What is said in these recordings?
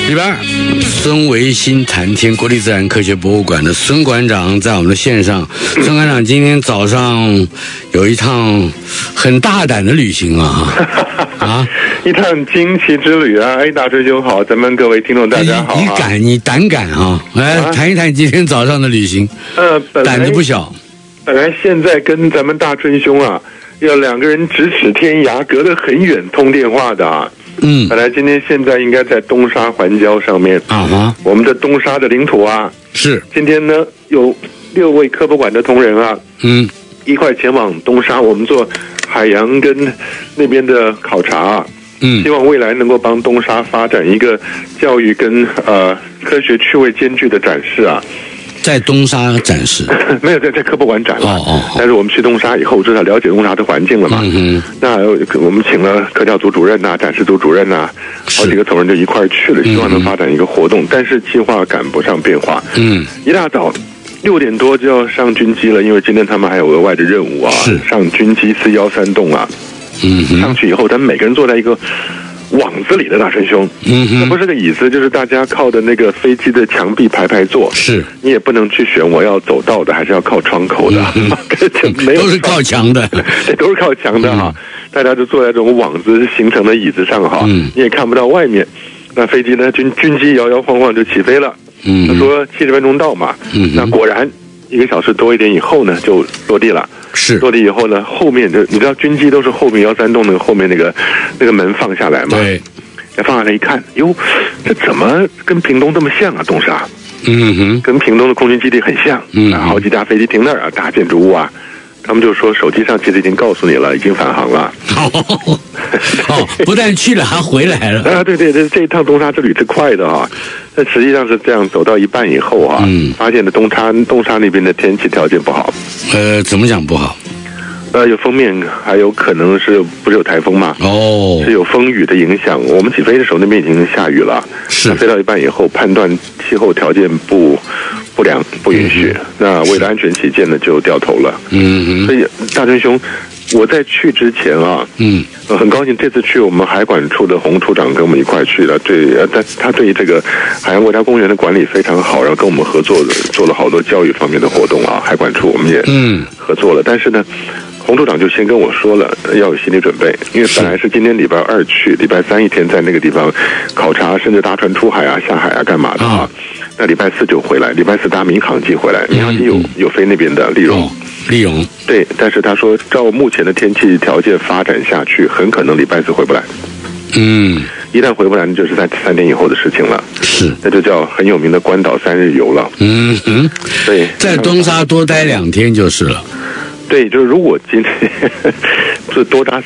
礼拜二，孙维新谈天，国立自然科学博物馆的孙馆长在我们的线上。孙馆长今天早上有一趟很大胆的旅行啊， 一趟惊奇之旅啊！哎，大追兄好，咱们各位听众大家好啊！ 你胆敢啊！来谈一谈今天早上的旅行。胆子不小。 本来现在跟咱们大春兄啊，要两个人咫尺天涯，隔得很远通电话的啊。本来今天现在应该在东沙环礁上面我们的东沙的领土啊， 是今天呢有6位科博馆的同仁啊，一块前往东沙，我们做海洋跟那边的考察啊，希望未来能够帮东沙发展一个教育跟科学趣味兼具的展示啊。 在东沙展示没有在科博馆展了但是我们去东沙以后，至少了解东沙的环境了嘛。那我们请了科教组主任呐、展示组主任呐，好几个同仁就一块去了，希望能发展一个活动。但是计划赶不上变化。一大早6点多就要上军机了，因为今天他们还有额外的任务啊，上军机413洞啊。上去以后，他们每个人坐在一个网子里的大春兄，那不是个椅子，就是大家靠的那个飞机的墙壁排坐。是，你也不能去选我要走道的还是要靠窗口的， 都是靠墙的， 对，都是靠墙的哈。大家就坐在这种网子形成的椅子上哈，你也看不到外面。那飞机呢，军机摇摇晃晃就起飞了。他说70分钟到嘛，那果然1个小时多一点以后呢，就落地了。是落地以后呢，后面就你知道军机都是后面113洞那个后面那个门放下来嘛？对，放下来一看，哟，这怎么跟屏东这么像啊？东沙，跟屏东的空军基地很像，好几架飞机停那儿啊，大建筑物啊。他们就说手机上其实已经告诉你了，已经返航了。 不但去了，还回来了啊！对，这一趟东沙之旅是快的啊。但实际上是这样，走到一半以后啊，发现的东沙那边的天气条件不好。 怎么讲不好？ 有锋面，还有可能不是有台风嘛？是有风雨的影响。我们起飞的时候那边已经下雨了，是飞到一半以后，判断气候条件不良，不允许。那为了安全起见呢，就掉头了。所以大春兄，我在去之前啊，很高兴这次去我们海管处的洪处长跟我们一块去的，他对这个海洋国家公园的管理非常好，然后跟我们合作的做了好多教育方面的活动啊。海管处我们也合作了，但是呢，洪处长就先跟我说了要有心理准备，因为本来是今天礼拜2去，礼拜3一天在那个地方考察，甚至搭船出海啊、下海啊干嘛的啊。那礼拜4就回来，礼拜4搭民航机回来，民航机有飞那边的立荣。对，但是他说照目前的天气条件发展下去，很可能礼拜4回不来。一旦回不来，就是在3天以后的事情了。是，那就叫很有名的关岛3日游了。对， 在东沙多待2天就是了。 对，就是如果今天是多待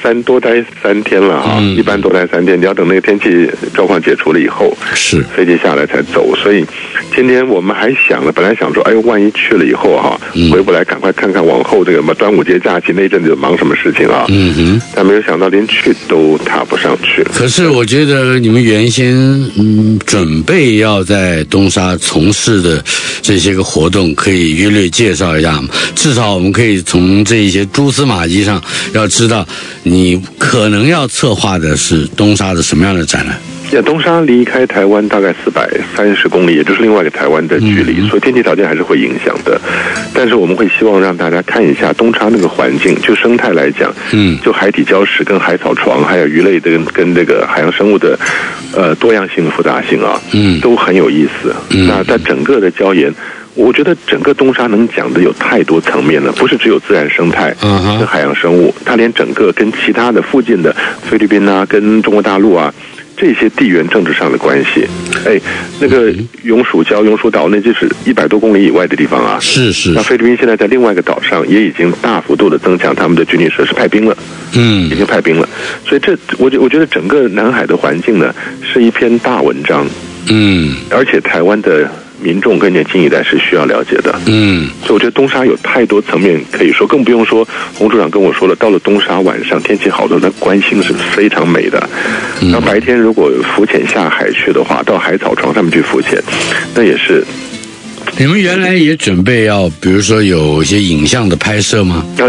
3天了哈，一般多待3天，你要等那个天气状况解除了以后，是飞机下来才走。所以今天我们还想了，本来想说，哎呦，万一去了以后哈，回不来，赶快看看往后这个端午节假期那一阵子忙什么事情啊？但没有想到连去都踏不上去。 可是我觉得你们原先准备要在东沙从事的这些个活动，可以约略介绍一下吗？至少我们可以从这一些蛛丝马迹上要知道你可能要策划的是东沙的什么样的展览。 东沙离开台湾大概430公里，也就是另外一个台湾的距离，所以天气条件还是会影响的。但是我们会希望让大家看一下东沙那个环境，就生态来讲，就海底礁石跟海草床，还有鱼类的跟这个海洋生物的多样性复杂性啊，都很有意思。那在整个的礁岩，我觉得整个东沙能讲的有太多层面了，不是只有自然生态跟海洋生物，它连整个跟其他的附近的菲律宾啊，跟中国大陆啊。这些地缘政治上的关系，那个永暑岛，那就是100多公里以外的地方啊。是。那菲律宾现在在另外一个岛上，也已经大幅度的增强他们的军力设施，派兵了。已经派兵了。所以我觉得整个南海的环境呢，是一篇大文章。而且台湾的民众跟年轻一代是需要了解的。所以我觉得东沙有太多层面可以说，更不用说洪处长跟我说了，到了东沙晚上天气好的，那观星是非常美的。那白天如果浮潜下海去的话，到海草床上面去浮潜，那也是。 你们原来也准备要，比如说有一些影像的拍摄吗？ 要。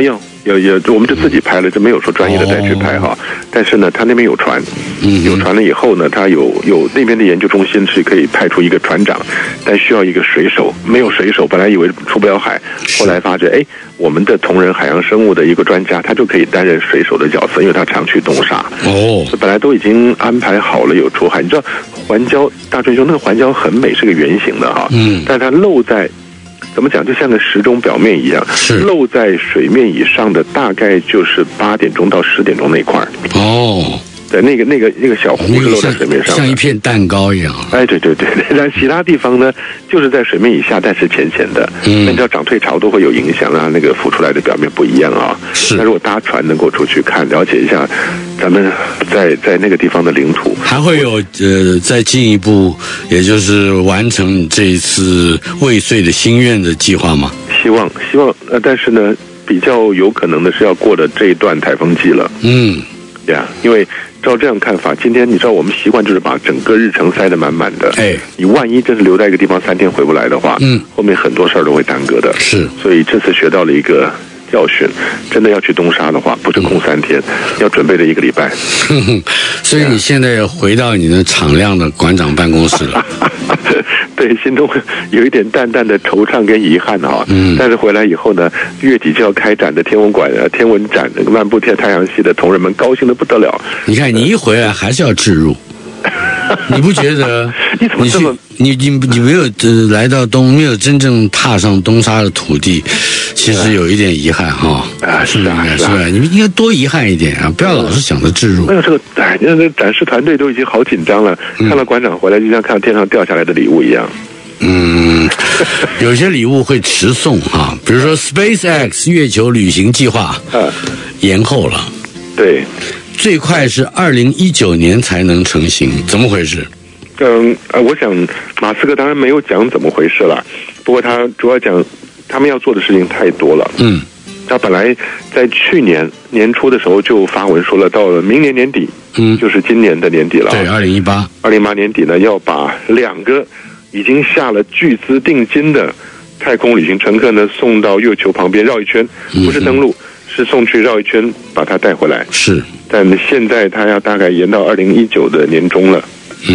我们就自己拍了，就没有说专业的带去拍哈。但是呢，他那边有船，有船了以后呢，他有那边的研究中心是可以派出一个船长，但需要一个水手，没有水手，本来以为出不了海，后来发觉我们的同仁海洋生物的一个专家，他就可以担任水手的角色，因为他常去东沙。本来都已经安排好了有出海，你知道环礁大春兄那个环礁很美，是个圆形的哈，但它露在。怎么讲？就像个时钟表面一样，露在水面以上的大概就是8点钟到10点钟那块儿。对，那个小湖是露在水面上， 像一片蛋糕一样。 对，然后其他地方呢，就是在水面以下，但是浅浅的。那你知道涨退潮都会有影响啊，那个浮出来的表面不一样啊。那如果搭船能够出去看，了解一下咱们在那个地方的领土， 还会有再进一步，也就是完成这一次未遂的心愿的计划吗？ 希望，但是呢，比较有可能的是要过了这一段台风季了。因为照这样看法，今天你知道我们习惯就是把整个日程塞得满满的。你万一真是留在一个地方3天回不来的话，后面很多事儿都会耽搁的。所以这次学到了一个教训，真的要去东沙的话，不是空3天，要准备了1个礼拜。 所以你现在回到你的敞亮的馆长办公室了。 对，心中有一点淡淡的惆怅跟遗憾哈。但是回来以后呢，月底就要开展的天文馆天文展，那个漫步太阳系的同仁们高兴得不得了。 你看，你一回来还是要置入。你不觉得？ 你怎么这么你没有来到没有真正踏上东沙的土地，其实有一点遗憾哈。 是吧？ 你们应该多遗憾一点啊，不要老是想着置入。 没有这个，那个展示团队都已经好紧张了，看到馆长回来就像看到天上掉下来的礼物一样。 有些礼物会迟送哈，比如说 SpaceX 月球旅行计划延后了。对。最快是2019年才能成型，怎么回事？ 我想马斯克当然没有讲怎么回事了，不过他主要讲他们要做的事情太多了。他本来在去年年初的时候就发文说了，到了明年年底，就是今年的年底了。 对 ，2018年底呢，要把2个已经下了巨资定金的太空旅行乘客呢送到月球旁边绕一圈，不是登陆，是送去绕一圈，把它带回来。但现在他要大概延到2019的年中了。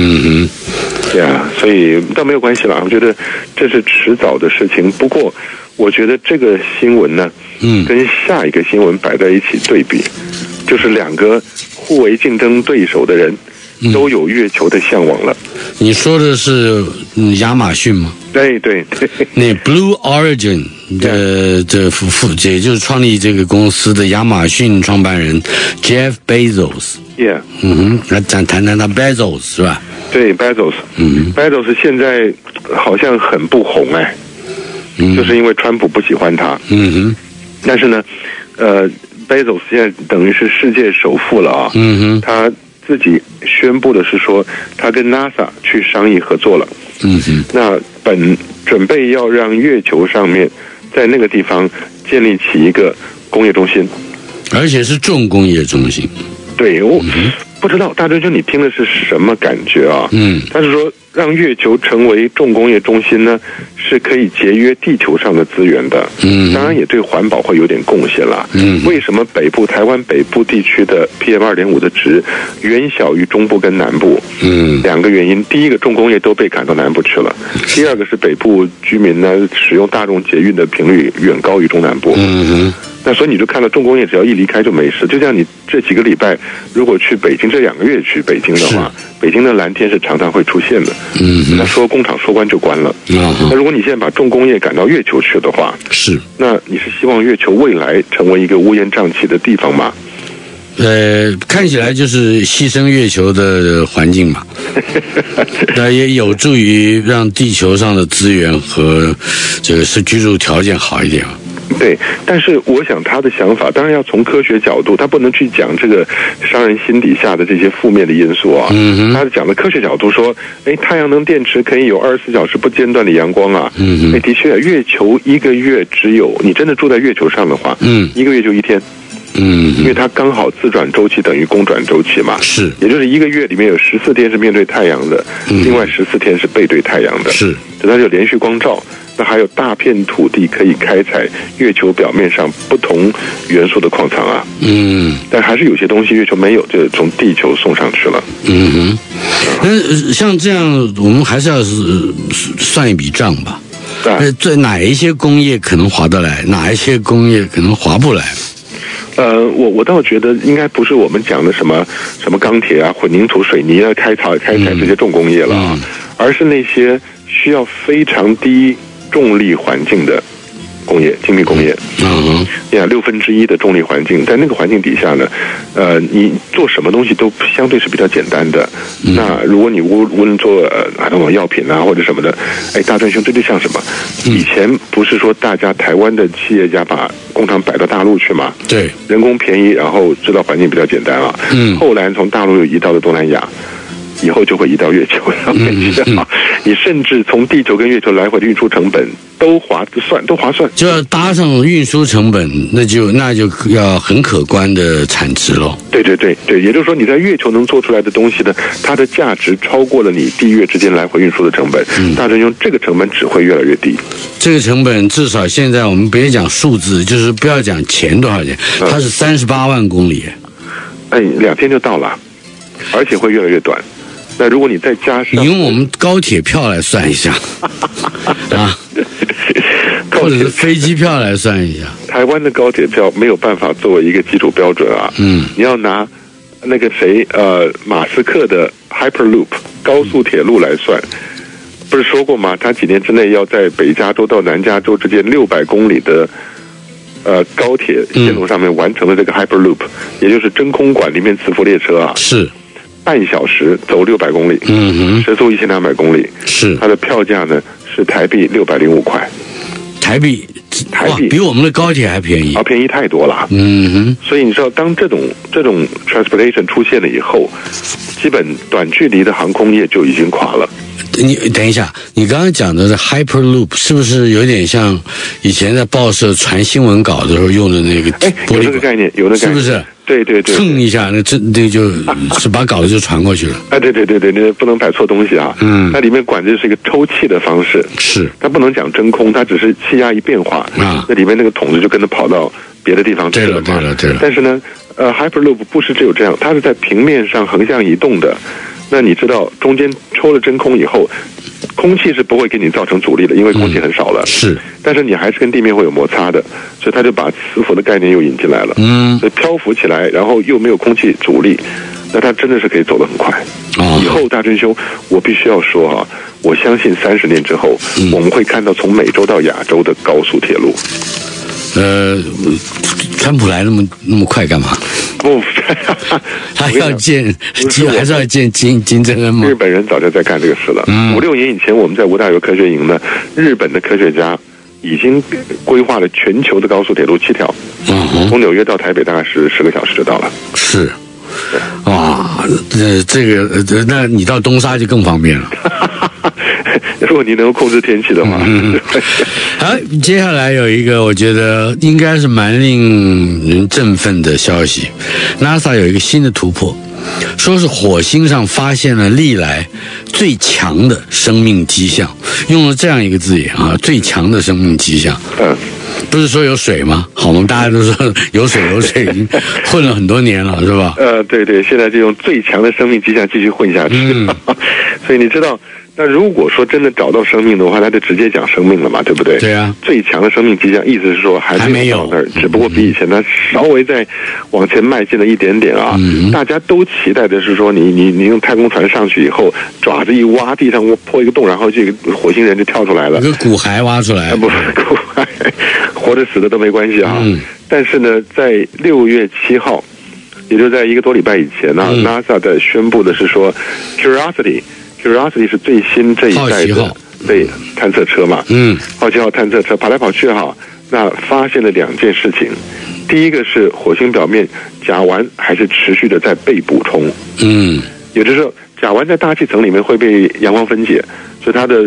所以倒没有关系了，我觉得这是迟早的事情。不过我觉得这个新闻呢，跟下一个新闻摆在一起对比，就是2个互为竞争对手的人都有月球的向往了。 你说的是亚马逊吗？ 对， 那 Blue Origin 的夫也就是创立这个公司的亚马逊创办人 Jeff Bezos。来谈谈他 Bezos 是吧？ 对 Bezos， Bezos 现在好像很不红就是因为川普不喜欢他。但是呢，Bezos 现在等于是世界首富了啊。他自己宣布的是说，他跟 NASA 去商议合作了。那准备要让月球上面，在那个地方建立起一个工业中心， 而且是重工业中心。 对，我不知道大春兄你听的是什么感觉啊？他是说让月球成为重工业中心呢，是可以节约地球上的资源的。当然也对环保会有点贡献啦。为什么台湾北部地区的 PM2.5 的值远小于中部跟南部？2个原因，第一个重工业都被赶到南部去了，第二个是北部居民呢使用大众捷运的频率远高于中南部。那所以你就看到重工业只要一离开就没事，就像你这几个礼拜如果去北京，这2个月去北京的话，北京的蓝天是常常会出现的。那说工厂说关就关了。那如果你现在把重工业赶到月球去的话，那你是希望月球未来成为一个乌烟瘴气的地方吗？ 看起来就是牺牲月球的环境嘛。那也有助于让地球上的资源和这个是居住条件好一点。 对，但是我想他的想法当然要从科学角度，他不能去讲这个商人心底下的这些负面的因素啊。他讲的科学角度说，太阳能电池可以有24小时不间断的阳光啊。的确，月球1个月只有你真的住在月球上的话，1个月就1天。 因为它刚好自转周期等于公转周期嘛， 是， 也就是一个月里面有14天是面对太阳的，另外14天是背对太阳的， 是， 它就连续光照。那还有大片土地可以开采月球表面上不同元素的矿藏啊，但还是有些东西月球没有，就从地球送上去了。 那像这样，我们还是要算一笔账吧。在哪一些工业可能划得来，哪一些工业可能划不来？ 我倒觉得应该不是我们讲的什么钢铁啊、混凝土、水泥啊、开采这些重工业了，而是那些需要非常低重力环境的工业、精密工业。你看1/6的重力环境，在那个环境底下呢，你做什么东西都相对是比较简单的。那如果你无论做药品啊或者什么的，大专兄，这就像什么？以前不是说大家台湾的企业家把工厂摆到大陆去嘛？ 对， 人工便宜，然后制造环境比较简单啊。后来从大陆又移到了东南亚。以后就会移到月球上面去你甚至从地球跟月球来回的运输成本都划算， 就要搭上运输成本，那就要很可观的产值咯。 对，也就是说你在月球能做出来的东西呢，它的价值超过了你地月之间来回运输的成本。大专用这个成本只会越来越低。 这个成本至少现在我们别讲数字，就是不要讲钱多少钱，它是38万公里。 2天就到了，而且会越来越短。那如果你再加上， 你用我们高铁票来算一下啊，或者是飞机票来算一下。 台湾的高铁票没有办法作为一个基础标准啊。你要拿那个马斯克的 Hyperloop 高速铁路来算，不是说过吗？他几年之内要在北加州到南加州之间600公里的高铁线路上面完成了这个 Hyperloop，也就是真空管里面磁浮列车啊。 是。 半小时走600公里，时速1200公里， 是它的票价呢是台币605块， 台币比我们的高铁还便宜便宜太多了。所以你知道，当这种 transportation 出现了以后，基本短距离的航空业就已经垮了。 你等一下，你刚刚讲的是 Hyperloop 是不是有点像以前在报社传新闻稿的时候用的那个玻璃？ 有那个概念，是不是？ 对， 蹭一下，那就是把稿子就传过去了。 对，你不能摆错东西啊。它里面管的是一个抽气的方式， 是它不能讲真空，它只是气压一变化啊，那里面那个筒子就跟着跑到别的地方去了嘛。对了。但是呢，Hyperloop 不是只有这样，它是在平面上横向移动的。那你知道中间抽了真空以后，空气是不会给你造成阻力的，因为空气很少了。 是， 但是你还是跟地面会有摩擦的，所以他就把磁浮的概念又引进来了。所以漂浮起来，然后又没有空气阻力，那它真的是可以走得很快。以后大真兄，我必须要说啊，我相信30年之后，我们会看到从美洲到亚洲的高速铁路。 川普来那么快干嘛？ 不， 他要见，还是要见金正恩吗？ 日本人早就在干这个事了。5、6年以前，我们在吴大猷科学营呢，日本的科学家已经规划了全球的高速铁路7条，从纽约到台北大概是10个小时就到了。 是，哇，这个那你到东沙就更方便了。 如果你能够控制天气的话。 好，接下来有一个我觉得应该是蛮令人振奋的消息 ，NASA 有一个新的突破，说是火星上发现了历来最强的生命迹象，用了这样一个字眼啊，最强的生命迹象。不是说有水吗？好吗？大家都说有水，已经混了很多年了，是吧？ 对，现在就用最强的生命迹象继续混下去。所以你知道，那如果说真的找到生命的话，那就直接讲生命了嘛，对不对？ 对啊。 最强的生命迹象，意思是说还没有到那儿，只不过比以前呢稍微再往前迈进了一点点啊。大家都期待的是说，你用太空船上去以后，爪子一挖，地上破一个洞，然后这个火星人就跳出来了， 一个骨骸挖出来， 不是骨骸，活着死的都没关系啊。但是呢，在6月7号，也就在1个多礼拜以前呢，NASA 在宣布的是说 Curiosity 是最新这一代的对探测车嘛，好奇号探测车跑来跑去哈，那发现了2件事情。第一个是火星表面甲烷还是持续的在被补充，也就是说甲烷在大气层里面会被阳光分解，所以它的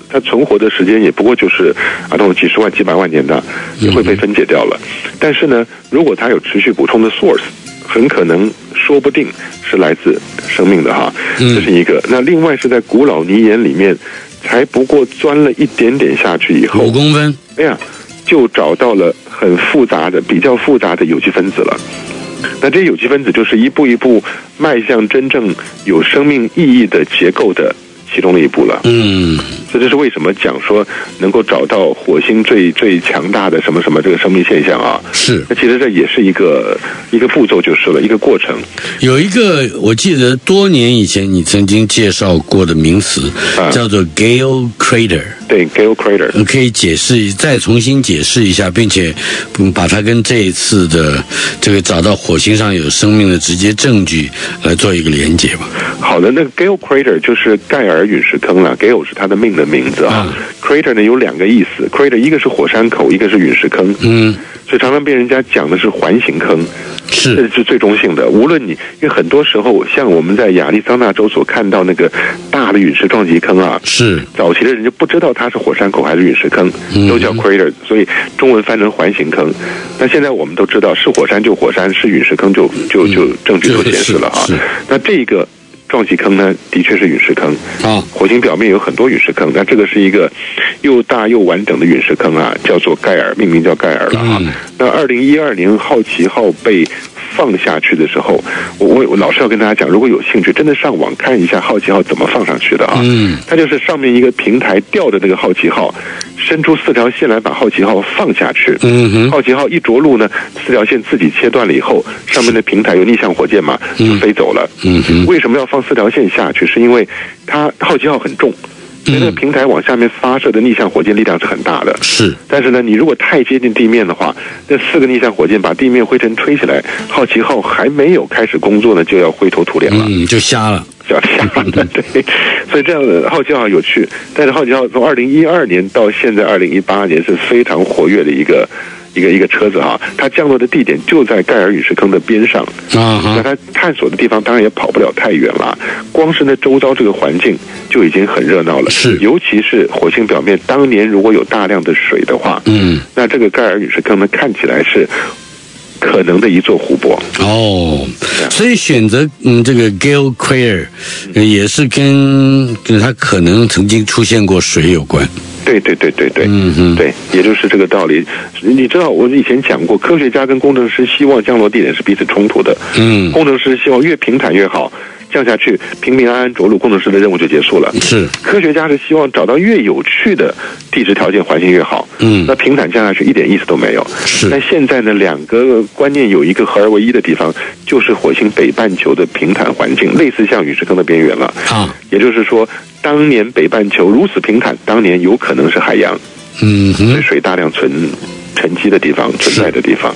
它存活的时间也不过就是那种几十万、几百万年的，也会被分解掉了。但是呢，如果它有持续补充的 source， 很可能说不定是来自生命的哈，这是一个。那另外是在古老泥岩里面，才不过钻了一点点下去以后 5公分， 哎呀，就找到了很复杂的、比较复杂的有机分子了。那这些有机分子就是一步一步迈向真正有生命意义的结构的其中的一步了。所以这是为什么讲说能够找到火星最强大的什么什么这个生命现象啊？ 是。 那其实这也是一个步骤就是了，一个过程。 有一个我记得多年以前你曾经介绍过的名词，叫做 Gale Crater。 对 ，Gale Crater。 可以再重新解释一下，并且把它跟这一次的这个找到火星上有生命的直接证据来做一个连结吧。 好的，那个 Gale Crater 就是盖尔陨石坑了。Gale 是它的命的名字啊。Crater 呢有2个意思 ，Crater 一个是火山口，一个是陨石坑。所以常常被人家讲的是环形坑，这是最中性的。无论你，因为很多时候像我们在亚利桑那州所看到那个大的陨石撞击坑啊， 是早期的人就不知道它是火山口还是陨石坑，都叫 crater， 所以中文翻成环形坑。那现在我们都知道是火山就火山，是陨石坑就证据就显示了啊。那这个撞击坑呢，的确是陨石坑。火星表面有很多陨石坑，那这个是一个又大又完整的陨石坑啊，叫做盖尔，命名叫盖尔了啊。那2012年好奇号被放下去的时候，我老是要跟大家讲，如果有兴趣，真的上网看一下好奇号怎么放上去的啊。它就是上面一个平台吊着这个好奇号，伸出4条线来把好奇号放下去。好奇号一着陆呢，4条线自己切断了以后，上面的平台有逆向火箭嘛，就飞走了。为什么要放4条线下去？是因为它好奇号很重。所以那个平台往下面发射的逆向火箭力量是很大的， 是。 但是呢，你如果太接近地面的话，那4个逆向火箭把地面灰尘吹起来，好奇号还没有开始工作呢，就要灰头土脸了， 就瞎了， 就要瞎了。对，所以这样的好奇号有趣，但是好奇号从2012年到现在2018年是非常活跃的一个车子哈，它降落的地点就在盖尔陨石坑的边上那它探索的地方当然也跑不了太远了，光是那周遭这个环境就已经很热闹了。 是， 尤其是火星表面当年如果有大量的水的话，那这个盖尔陨石坑呢看起来是可能的一座湖泊所以选择这个 Gale Crater 也是跟它可能曾经出现过水有关。 对，对，也就是这个道理。你知道我以前讲过，科学家跟工程师希望降落地点是彼此冲突的。工程师希望越平坦越好，降下去平平安安着陆，工程师的任务就结束了。 是， 科学家是希望找到越有趣的地质条件环境越好。那平坦降下去一点意思都没有。 是， 但现在呢，2个观念有一个合而为一的地方，就是火星北半球的平坦环境，类似像陨石坑的边缘了。也就是说，当年北半球如此平坦，当年有可能是海洋。水大量沉积的地方，存在的地方。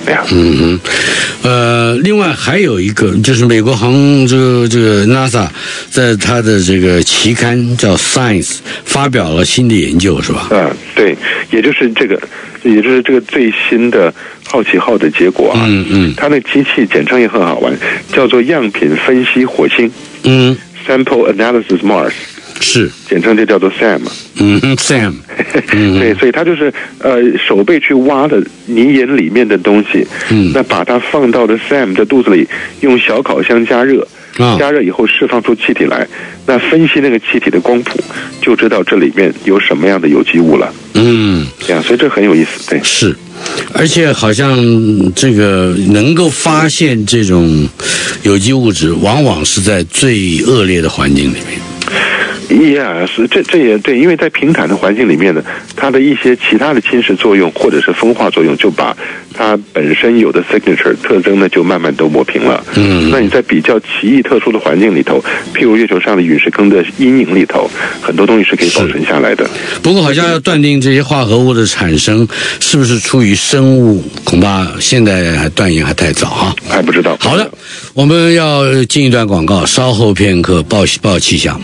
另外还有一个就是美国这个 NASA 在它的这个期刊叫 Science 发表了新的研究，是吧？ 对，也就是这个最新的好奇号的结果啊。它那机器简称也很好玩，叫做样品分析火星。Sample Analysis Mars。是，简称就叫做 SAM。SAM。对，所以它就是手背去挖的泥岩里面的东西，那把它放到了 SAM 的肚子里，用小烤箱加热，加热以后释放出气体来，那分析那个气体的光谱，就知道这里面有什么样的有机物了。所以这很有意思。对，是。 而且好像这个能够发现这种有机物质，往往是在最恶劣的环境里面。 是这也对，因为在平坦的环境里面呢，它的一些其他的侵蚀作用或者是风化作用，就把它本身有的 signature 特征呢，就慢慢都抹平了。那你在比较奇异特殊的环境里头，譬如月球上的陨石坑的阴影里头，很多东西是可以保存下来的。 不过好像要断定这些化合物的产生是不是出于生物，恐怕现在还断言还太早哈， 还不知道。 好的，我们要进一段广告，稍后片刻报气象。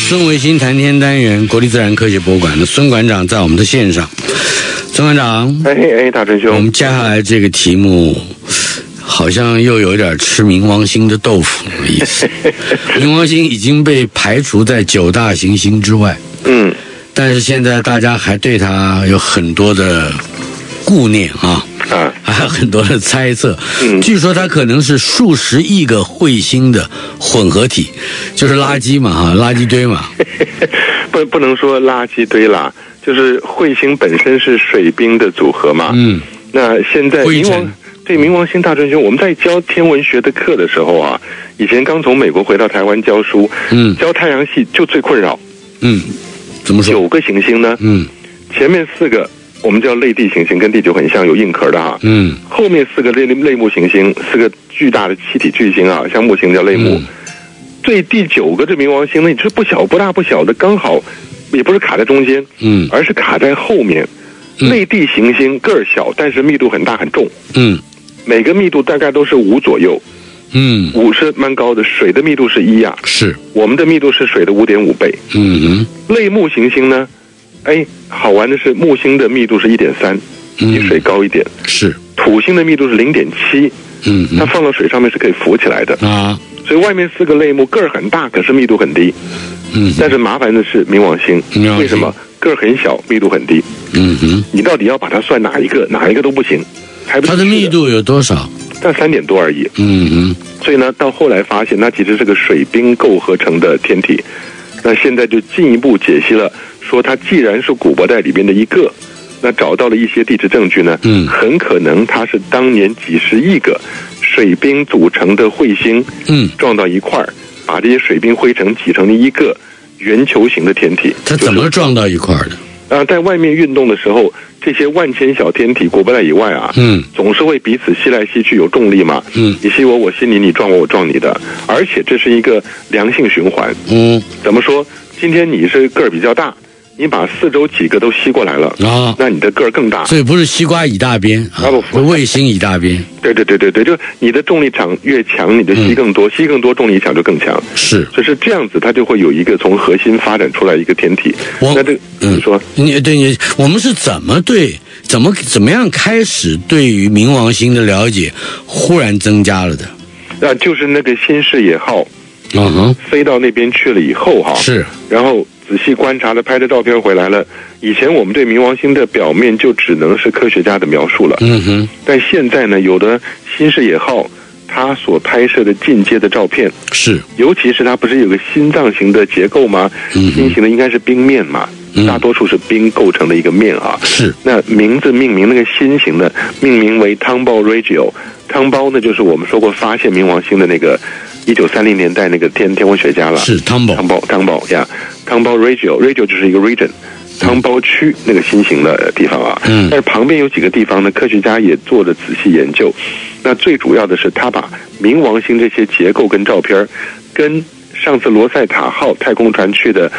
孙维新谈天单元，国立自然科学博物馆的孙馆长在我们的线上。孙馆长， 大真兄， 我们接下来这个题目好像又有点吃冥王星的豆腐的意思。冥王星已经被排除在9大行星之外，但是现在大家还对它有很多的顾念还有很多的猜测。据说它可能是数十亿个彗星的混合体，就是垃圾嘛，垃圾堆嘛。 不能说垃圾堆啦，就是彗星本身是水冰的组合嘛。那现在冥王星大真兄，我们在教天文学的课的时候啊，以前刚从美国回到台湾教书，教太阳系就最困扰。 怎么说 ？9个行星呢？前面4个我们叫类地行星，跟地球很像，有硬壳的哈。后面4个类木行星，4个巨大的气体巨星啊，像木星叫类木。第9个这冥王星呢，你是不大不小的，刚好也不是卡在中间，而是卡在后面。类地行星个儿小，但是密度很大很重。每个密度大概都是5左右。5是蛮高的，水的密度是1呀。是，我们的密度是水的5.5倍。类木行星呢？好玩的是木星的密度是1.3，比水高一点。是，土星的密度是0.7。它放到水上面是可以浮起来的啊。所以外面4个类木个儿很大，可是密度很低。但是麻烦的是冥王星，为什么？个儿很小，密度很低。你到底要把它算哪一个都不行。它的密度有多少？但3点多而已。所以呢，到后来发现，那其实是个水冰构合成的天体。那现在就进一步解析了，说它既然是古柏带里边的一个，那找到了一些地质证据呢，很可能它是当年几十亿个水冰组成的彗星，撞到一块儿，把这些水冰灰尘挤成了一个圆球形的天体。它怎么撞到一块儿的？在外面运动的时候，这些万千小天体，古柏带以外啊，总是会彼此吸来吸去，有重力嘛。你吸我，我吸你，你撞我，我撞你的。而且这是一个良性循环。怎么说？今天你是个儿比较大，你把4周几个都吸过来了啊，那你的个儿更大。所以不是西瓜倚大边不，卫星倚大边。对，就你的重力场越强，你就吸更多，吸更多，重力场就更强。是，就是这样子，它就会有一个从核心发展出来一个天体。那这你说，我们是怎么样开始对于冥王星的了解忽然增加了的？就是那个新视野号，飞到那边去了以后是，然后仔细观察了，拍的照片回来了。以前我们对冥王星的表面就只能是科学家的描述了。但现在呢，有的新视野号它所拍摄的进阶的照片是，尤其是它不是有个心脏型的结构吗？心型的应该是冰面嘛，大多数是冰构成的一个面啊。是，那名字命名那个心型的命名为汤包 Regio， 汤包呢就是我们说过发现冥王星的那个1930年代那个天文学家了。是汤包呀，汤包 Regio 就是一个 region， 汤包区那个新型的地方啊。但是旁边有几个地方呢，科学家也做了仔细研究。那最主要的是，他把冥王星这些结构跟照片跟上次罗塞塔号太空船去的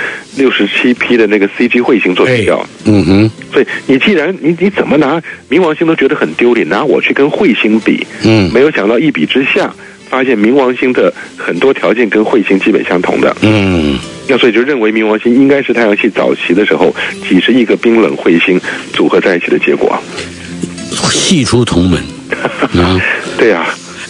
67批的那个 CG 彗星做比较。所以你既然你怎么拿冥王星都觉得很丢脸，拿我去跟彗星比，没有想到一比之下，发现冥王星的很多条件跟彗星基本相同的。那所以就认为冥王星应该是太阳系早期的时候几十亿个冰冷彗星组合在一起的结果。系出同门对呀。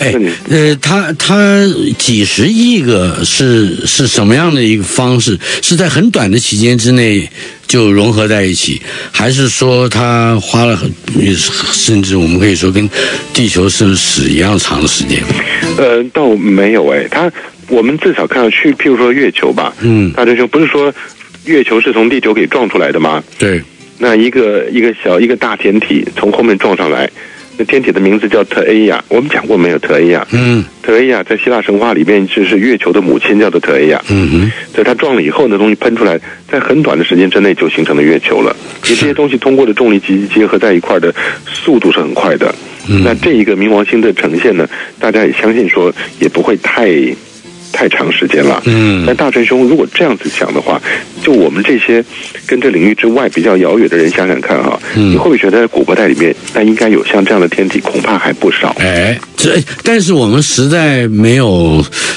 它几十亿个是什么样的一个方式？是在很短的期间之内就融合在一起，还是说它花了甚至我们可以说跟地球史一样长的时间？倒没有我们至少看到去，譬如说月球吧，大真兄不是说月球是从地球给撞出来的吗？对，那一个大天体从后面撞上来。那天体的名字叫特埃亚，我们讲过没有？特埃亚，特埃亚在希腊神话里面就是月球的母亲，叫做特埃亚。所以它撞了以后呢，东西喷出来，在很短的时间之内就形成了月球了。因为这些东西通过的重力结合在一块的速度是很快的。那这一个冥王星的呈现呢，大家也相信说也不会太长时间了。但大真兄如果这样子想的话，就我们这些跟这领域之外比较遥远的人想想看你会不会觉得在古柏带里面那应该有像这样的天体，恐怕还不少。但是我们实在没有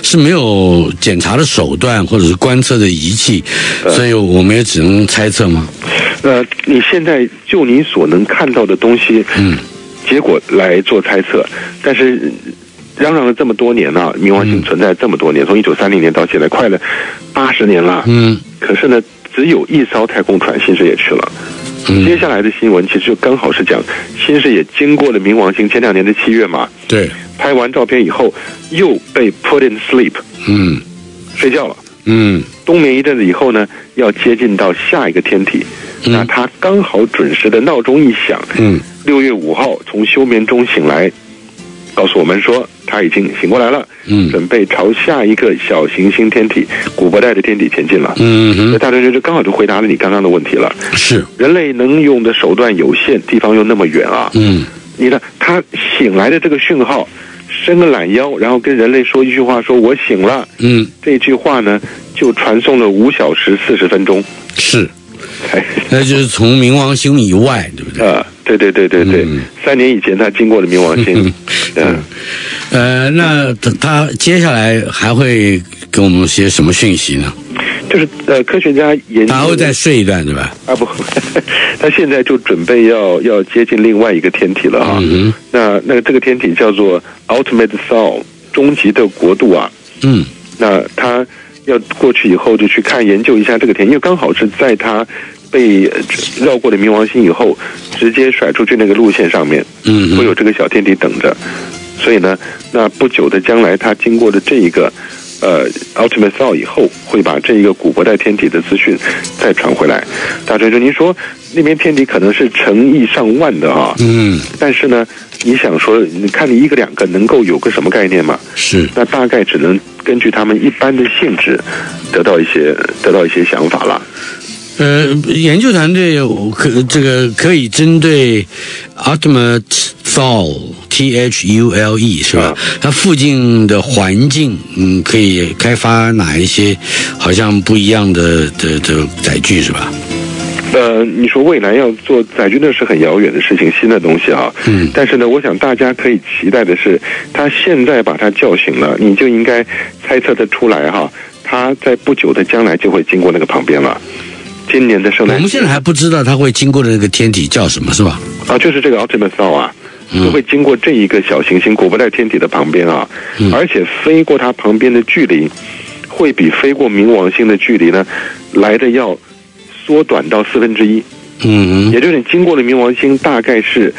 是没有检查的手段或者是观测的仪器，所以我们也只能猜测吗？ 你现在就你所能看到的东西，结果来做猜测，但是嚷嚷了这么多年啊，冥王星存在这么多年，从1930年到现在，快了80年了。可是呢，只有一艘太空船新视野去了。接下来的新闻其实就刚好是讲新视野经过了冥王星，前2年的7月嘛， 对， 拍完照片以后又被 put in sleep，睡觉了，冬眠一阵子以后呢，要接近到下一个天体，那他刚好准时的闹钟一响，6月5号从休眠中醒来，告诉我们说他已经醒过来了，准备朝下一个小行星天体古柏带的天体前进了。那大家就刚好就回答了你刚刚的问题了。 是人类能用的手段有限，地方又那么远啊。你呢？他醒来的这个讯号，伸个懒腰，然后跟人类说一句话，说我醒了。这句话呢，就传送了5小时40分钟。 是，那就是从冥王星以外，对不对？ 对，3年以前他经过了冥王星。 那他接下来还会给我们些什么讯息呢？ 就是科学家研究， 他会再睡一段，对吧？ 不，他现在就准备要接近另外一个天体了啊。那这个天体叫做 Ultimate Thal， 终极的国度啊。那他要过去以后就去研究一下这个天，因为刚好是在他被绕过了冥王星以后，直接甩出去那个路线上面，会有这个小天体等着。所以呢，那不久的将来，他经过了这一个Ultimate Thal 以后，会把这一个古柏带天体的资讯再传回来。大锤说，您说那边天体可能是成亿上万的啊，但是呢，你想说，你看你1个2个能够有个什么概念吗？ 是， 那大概只能根据他们一般的性质得到一些想法了。 研究团队可以针对 Ultimate Thal THULE 是吧？它附近的环境，可以开发哪一些好像不一样的载具是吧？ 你说未来要做载具，那是很遥远的事情，新的东西啊。但是呢，我想大家可以期待的是，他现在把他叫醒了，你就应该猜测得出来哈，他在不久的将来就会经过那个旁边了。今年的圣诞节， 我们现在还不知道他会经过的那个天体叫什么，是吧？ 就是这个 Ultimate Thal 啊，就会经过这一个小行星古柏带天体的旁边啊，而且飞过它旁边的距离，会比飞过冥王星的距离呢来的要缩短到1/4。也就是你经过了冥王星，大概是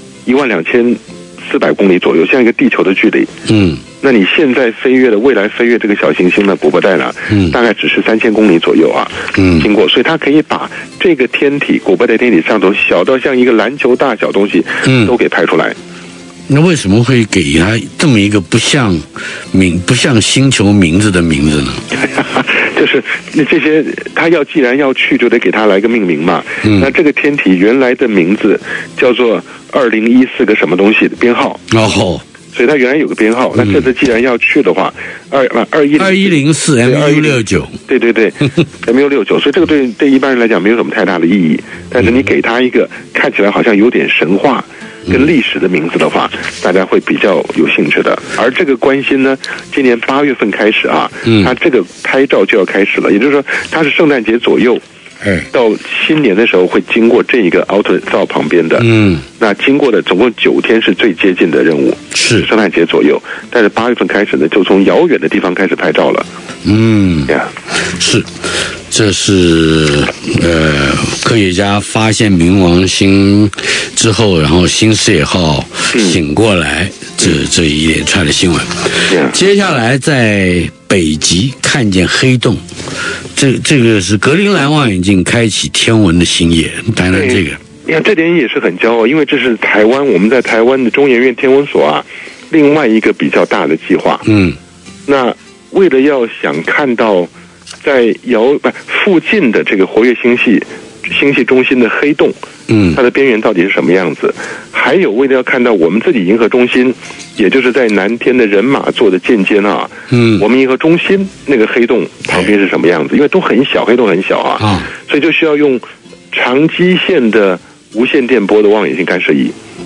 12400公里左右，像一个地球的距离。那你现在未来飞越这个小行星的古柏带呢，大概只是3000公里左右啊，经过，所以它可以把这个天体古柏带天体上头小到像一个篮球大小东西，都给拍出来。 那为什么会给它这么一个不像星球名字的名字呢？ 就是这些，他既然要去，就得给他来个命名嘛。那这个天体原来的名字叫做2014个什么东西的编号。所以它原来有个编号，那这次既然要去的话，2104 MU69， 对MU69，所以这个对一般人来讲没有什么太大的意义，但是你给他一个看起来好像有点神话跟历史的名字的话，大家会比较有兴趣的。而这个观星呢，今年8月份开始啊，它这个拍照就要开始了，也就是说它是圣诞节左右。到新年的时候会经过这一个 Ultimate Thal 旁边的，那经过的总共9天是最接近的任务， 是圣诞节左右，但是8月份开始呢，就从遥远的地方开始拍照了。 是，这是科学家发现冥王星之后，然后新视野号醒过来，这一连串的新闻。接下来在北极看见黑洞，这个是格陵兰望远镜开启天文的新页，谈谈这个。 你看这点也是很骄傲，因为这是我们在台湾的中研院天文所啊，另外一个比较大的计划。那为了要想看到在附近的这个活跃星系中心的黑洞，它的边缘到底是什么样子？还有为了要看到我们自己银河中心，也就是在南天的人马座的间间啊，我们银河中心那个黑洞旁边是什么样子？因为都很小，黑洞很小啊，所以就需要用长基线的无线电波的望远镜干涉仪。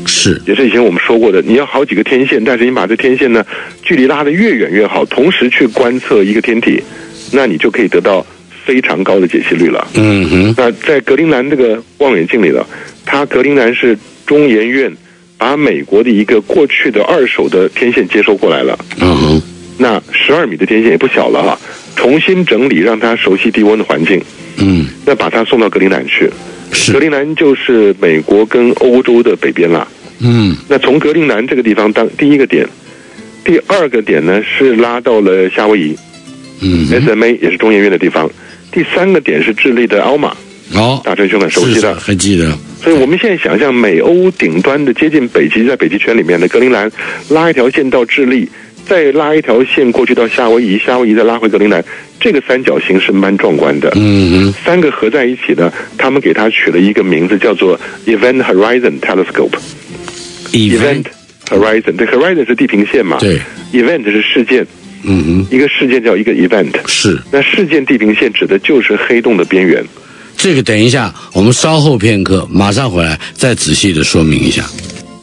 是， 也是以前我们说过的，你要好几个天线，但是你把这天线呢距离拉得越远越好，同时去观测一个天体，那你就可以得到非常高的解析率了。那在格陵兰这个望远镜里了，它格陵兰是中研院把美国的一个过去的2手的天线接收过来了。那12米的天线也不小了哈，重新整理让它熟悉低温的环境。那把它送到格陵兰去。格陵兰就是美国跟欧洲的北边啦。那从格陵兰这个地方当第一个点，第二个点呢是拉到了夏威夷，SMA 也是中研院的地方。第3个点是智利的奥马。大真兄很熟悉的， 还记得。 所以我们现在想象美欧顶端的接近北极，在北极圈里面的格陵兰，拉一条线到智利，再拉一条线过去到夏威夷，夏威夷再拉回格陵兰，这个三角形是蛮壮观的。3个合在一起呢，他们给它取了一个名字，叫做 Event Horizon Telescope。Event Horizon， 对 ，Horizon 是地平线嘛？ 对 ，Event 是事件。一个事件叫一个 event。是。那事件地平线指的就是黑洞的边缘。 这个等一下，我们稍后片刻，马上回来再仔细的说明一下。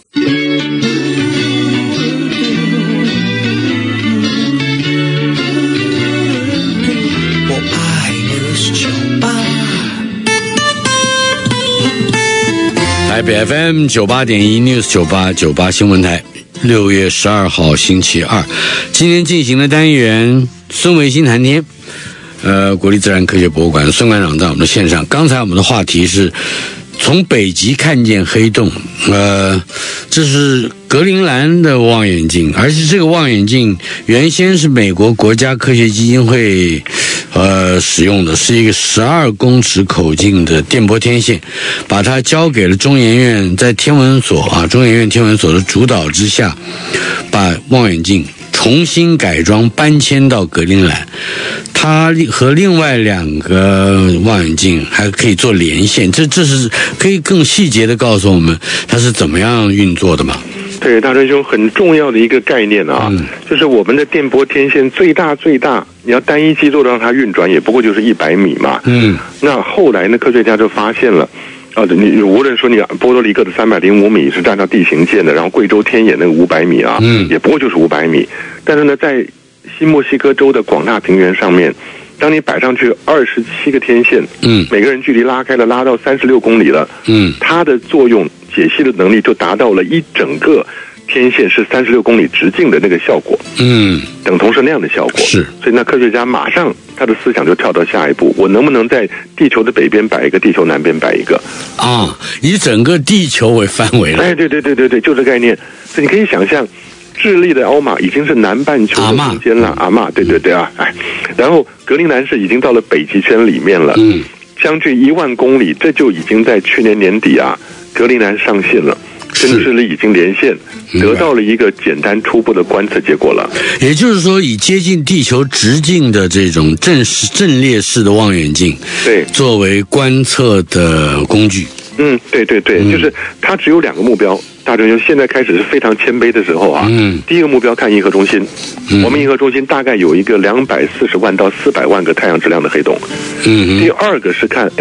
台北 FM 98.1 News 98新闻台，6月12号星期二，今天进行的单元孙维新谈天。国立自然科学博物馆孙馆长在我们的线上。刚才我们的话题是从北极看见黑洞，这是格陵兰的望远镜，而且这个望远镜原先是美国国家科学基金会使用的，是一个12公尺口径的电波天线，把它交给了中研院，在天文所中研院天文所的主导之下，把望远镜重新改装搬迁到格陵兰。它和另外2个望远镜还可以做连线，这是可以更细节的告诉我们它是怎么样运作的吗？ 对，大春兄，很重要的一个概念啊，就是我们的电波天线最大，你要单一机构让它运转，也不过就是100米嘛。那后来呢，科学家就发现了，你无论说你波多黎各的305米是按照地形建的，然后贵州天眼那个500米啊，也不过就是500米。但是呢，在新墨西哥州的广大平原上面，当你摆上去27个天线，每个人距离拉开了，拉到36公里了，它的作用解析的能力就达到了一整个天线是36公里直径的那个效果，等同是那样的效果。是，所以那科学家马上他的思想就跳到下一步，我能不能在地球的北边摆一个，地球南边摆一个？ 以整个地球为范围了。 对，就这概念。所以你可以想象，智利的奥马已经是南半球的中间了，对啊，然后格陵兰是已经到了北极圈里面了，将近1万公里，这就已经在去年年底格陵兰上线了，跟智利已经连线，得到了一个简单初步的观测结果了。 也就是说，以接近地球直径的这种阵列式的望远镜，对，作为观测的工具。 对，就是它只有2个目标。大专现在开始是非常谦卑的时候第一个目标看银河中心，我们银河中心大概有一个240万到400万个太阳质量的黑洞。第2个是看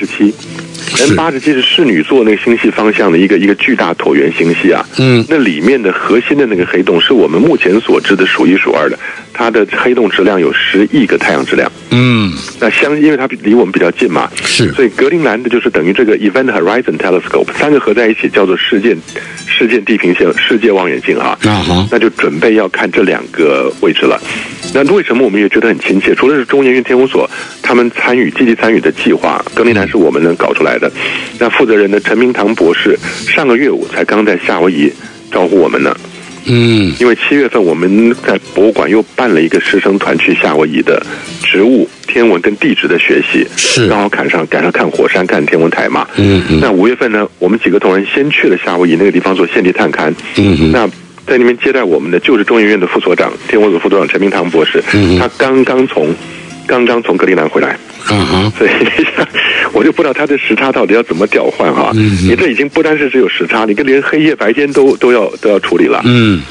M87。M87 是室女座那个星系方向的一个巨大椭圆星系那里面的核心的那个黑洞是我们目前所知的数1数2的，它的黑洞质量有10亿个太阳质量。那因为它离我们比较近嘛，所以格陵兰的就是等于这个 Event Horizon Telescope 3个合在一起叫做事件地平线世界望远镜那就准备要看这2个位置了。那为什么我们也觉得很亲切？除了是中研院天文所他们积极参与的计划，格陵兰是我们能搞出来的。那负责人的陈明堂博士上个月5才刚在夏威夷招呼我们呢。因为7月份我们在博物馆又办了一个师生团去夏威夷的植物、天文跟地质的学习，刚好赶上看火山、看天文台嘛。那5月份呢，我们几个同仁先去了夏威夷那个地方做现地探勘。那在那边接待我们的就是中研院的副所长、天文所副所长陈明堂博士，他刚刚从格陵兰回来。所以我就不知道他的时差到底要怎么调换你这已经不单是只有时差，你连黑夜白天都要处理了。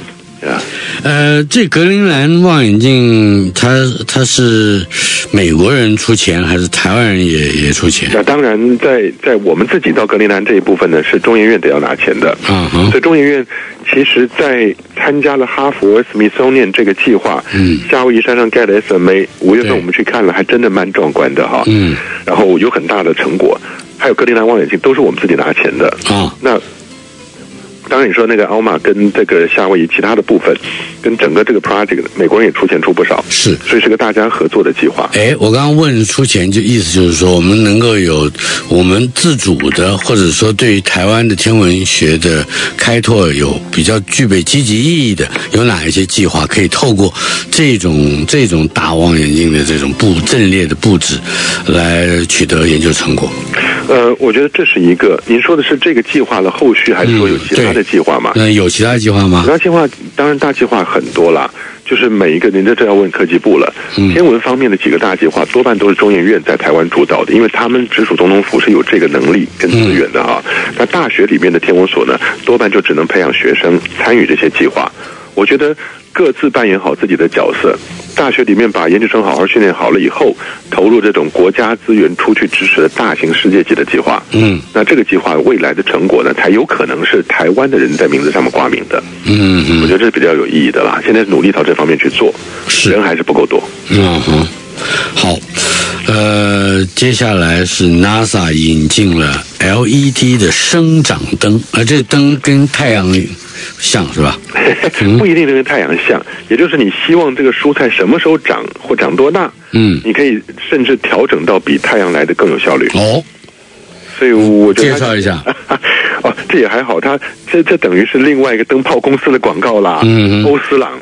这格陵兰望远镜，它是美国人出钱，还是台湾人也出钱？ 那当然在我们自己到格陵兰这一部分呢，是中研院得要拿钱的。所以中研院其实在参加了哈佛 Smithsonian 这个计划，夏威夷山上盖的 SMA， 5月份我们去看了，还真的蛮壮观的哈。然后有很大的成果，还有格陵兰望远镜都是我们自己拿钱的。那当然，你说那个奥马跟这个夏威夷其他的部分，跟整个这个 project， 美国人也出钱出不少， 是， 所以是个大家合作的计划。 我刚刚问出钱，就意思就是说，我们能够有我们自主的，或者说对于台湾的天文学的开拓有比较具备积极意义的，有哪一些计划可以透过这种大望远镜的这种阵列的布置来取得研究成果？ 我觉得这是一个。您说的是这个计划的后续，还是说有其他的计划吗？ 有其他计划吗？ 其他计划当然大计划很多啦，就是每一个您这要问科技部了。天文方面的几个大计划多半都是中研院在台湾主导的，因为他们直属总统府是有这个能力跟资源的哈。那大学里面的天文所呢，多半就只能培养学生参与这些计划。我觉得各自扮演好自己的角色。大学里面把研究生好好训练好了以后，投入这种国家资源出去支持的大型世界级的计划。那这个计划未来的成果呢，才有可能是台湾的人在名字上面挂名的。我觉得这是比较有意义的啦。现在努力朝这方面去做，人还是不够多。 好，接下来是 NASA 引进了 LED 的生长灯，这灯跟太阳像是吧？ 不一定跟太阳像，也就是你希望这个蔬菜什么时候长或长多大，你可以甚至调整到比太阳来的更有效率。所以我觉得介绍一下。 这也还好，这等于是另外一个灯泡公司的广告啦。欧斯朗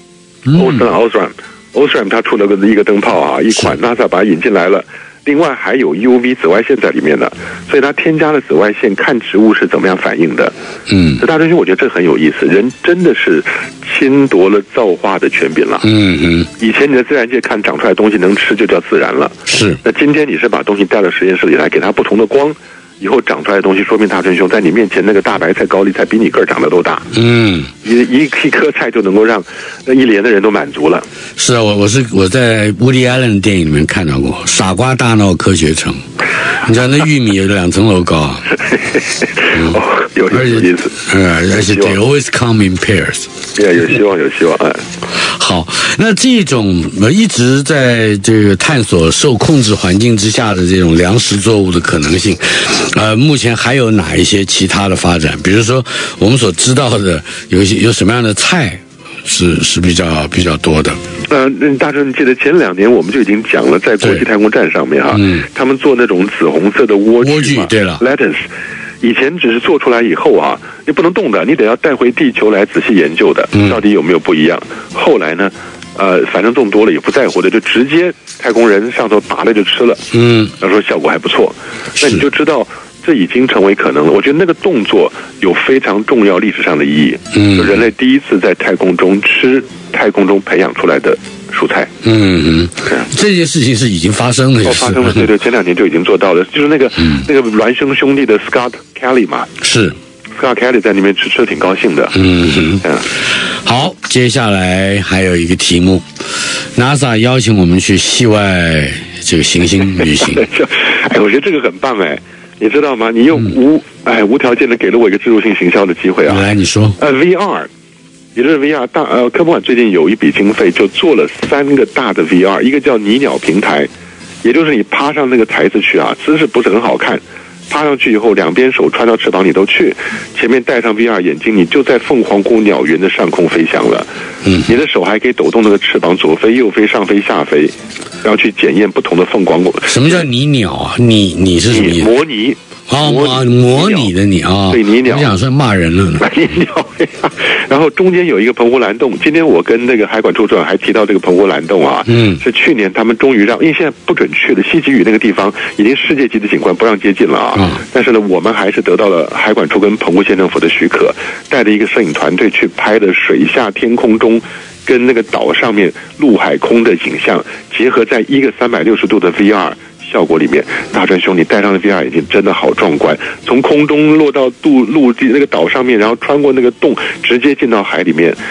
Osram 他出了一个灯泡啊，一款 NASA 把它引进来了。另外还有 UV 紫外线在里面的，所以它添加了紫外线，看植物是怎么样反应的。这大真兄，我觉得这很有意思，人真的是侵夺了造化的权柄了。以前你在自然界看长出来的东西能吃就叫自然了， 是。 那今天你是把东西带到实验室里来，给它不同的光，以后长出来的东西，说明大真兄在你面前那个大白菜、高丽菜比你个儿长得都大。一颗菜就能够让一连的人都满足了。 是啊，我在 Woody Allen 的电影里面看到过《傻瓜大闹科学城》，你知道那玉米有2层楼高啊。 有意思。 而且 they always come in pairs。 有希望。 好，那这种一直在这个探索受控制环境之下的这种粮食作物的可能性，目前还有哪一些其他的发展？比如说我们所知道的有什么样的菜是比较多的？ 大致你记得前2年我们就已经讲了，在国际太空站上面他们做那种紫红色的莴苣， 对了 ，lettuce。以前只是做出来以后你不能动的，你得要带回地球来仔细研究的，到底有没有不一样。后来呢，反正种多了也不在乎的，就直接太空人上头拔了就吃了。他说效果还不错，那你就知道这已经成为可能了。我觉得那个动作有非常重要历史上的意义。就人类第一次在太空中吃太空中培养出来的蔬菜。 这件事情是已经发生了， 发生了，对，前2年就已经做到了，就是那个孪生兄弟的 Scott Kelly 嘛， 是 Scott Kelly 在里面吃得挺高兴的。 好，接下来还有一个题目 ，NASA 邀请我们去系外这个行星旅行。 我觉得这个很棒你知道吗？你又无条件的给了我一个植入性行销的机会啊！ 来，你说 VR。也就是 VR 科普馆最近有一笔经费，就做了3个大的 VR， 一个叫泥鸟平台，也就是你趴上那个台子去姿势不是很好看，趴上去以后2边手穿到翅膀你都去，前面戴上 VR 眼镜，你就在凤凰谷鸟园的上空飞翔了。你的手还可以抖动那个翅膀，左飞右飞上飞下飞，然后去检验不同的凤凰谷。 什么叫泥鸟啊？你是什么意思？ 模拟。 模拟的你对，泥鸟， 我想说骂人了呢。 泥鸟，然后中间有一个澎湖蓝洞。今天我跟那个海管处长还提到这个澎湖蓝洞是去年他们终于让，因为现在不准去了，西极屿那个地方已经世界级的景观，不让接近了但是呢，我们还是得到了海管处跟澎湖县政府的许可，带着一个摄影团队去拍的水下天空中跟那个岛上面陆海空的景象结合在一个360度的 VR。效果里面，大川兄，你戴上的 VR 眼镜真的好壮观，从空中落到陆地那个岛上面，然后穿过那个洞，直接进到海里面，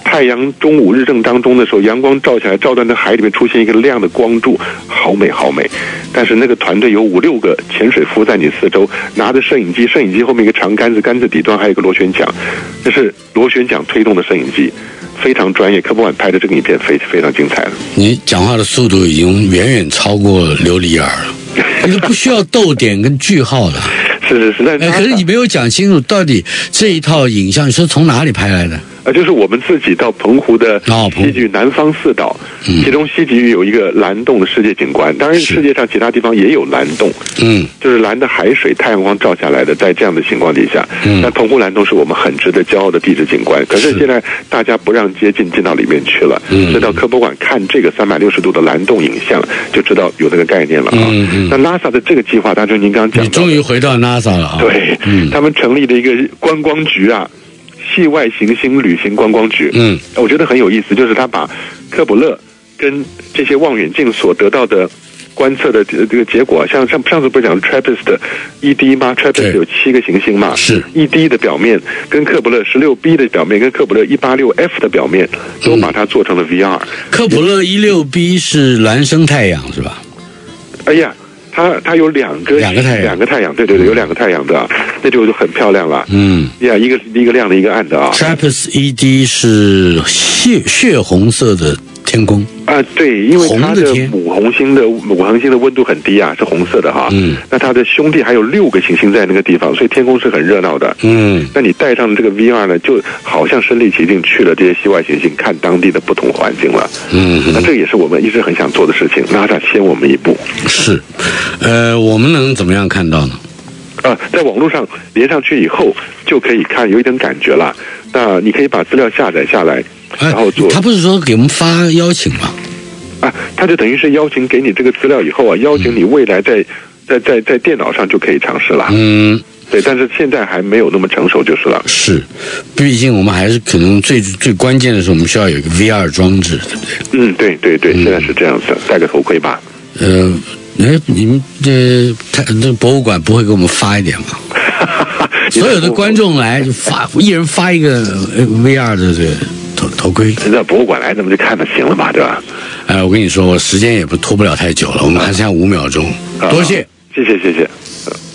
太阳中午日正当中的时候，阳光照下来，照到那海里面出现一个亮的光柱，好美好美。但是那个团队有5-6个潜水夫在你四周，拿着摄影机，摄影机后面一个长杆子，杆子底端还有一个螺旋桨，这是螺旋桨推动的摄影机，非常专业。科博馆拍的这个影片非常精彩了。 你讲话的速度已经远远超过刘里尔了，你不需要逗点跟句号的。 是， 可是你没有讲清楚，到底这一套影像你说从哪里拍来的？ 就是我们自己到澎湖的西极屿南方4岛，其中西极屿有一个蓝洞的世界景观，当然世界上其他地方也有蓝洞，就是蓝的海水，太阳光照下来的，在这样的情况底下，那澎湖蓝洞是我们很值得骄傲的地质景观。可是现在大家不让进到里面去了，所以到科博馆看这个360度的蓝洞影像，就知道有那个概念了啊。那 NASA 的这个计划，当然您刚刚讲， 你终于回到 NASA 了啊。 对，他们成立了一个观光局啊。系外行星旅行观光局，我觉得很有意思，就是他把科普勒跟这些望远镜所得到的观测的这个结果，像上次不是讲 TRAPPIST 的 ED 吗 ？TRAPPIST 有7个行星嘛， 是 ED 的表面跟科普勒16b 的表面跟科普勒186f 的表面都把它做成了 VR。 科普勒16b 是孪生太阳是吧？ 哎呀。它有两个太阳，对，有2个太阳的啊，那就很漂亮了。一个亮的，一个暗的啊。 TRAPPIST ED 是血红色的天空啊，对，因为它的母恒星的温度很低啊，是红色的哈。那它的兄弟还有6个行星在那个地方，所以天空是很热闹的。那你带上这个 VR 呢，就好像身临其境去了这些系外行星，看当地的不同环境了。那这也是我们一直很想做的事情。NASA 先我们一步。是， 我们能怎么样看到呢？ 在网络上连上去以后就可以看，有一点感觉了。那你可以把资料下载下来，然后做。他不是说给我们发邀请吗？ 他就等于是邀请给你这个资料以后啊，邀请你未来在电脑上就可以尝试了。对，但是现在还没有那么成熟就是了。 是，毕竟我们还是可能最关键的是，我们需要有一个 VR 装置，对不对？对，现在是这样子，戴个头盔吧。 你们这博物馆不会给我们发一点吗？所有的观众来就一人发一个 VR 的这个头盔。 那博物馆来，那么就看就行了嘛，对吧？ 我跟你说，我时间也拖不了太久了，我们还剩下5秒钟。多谢， 谢谢。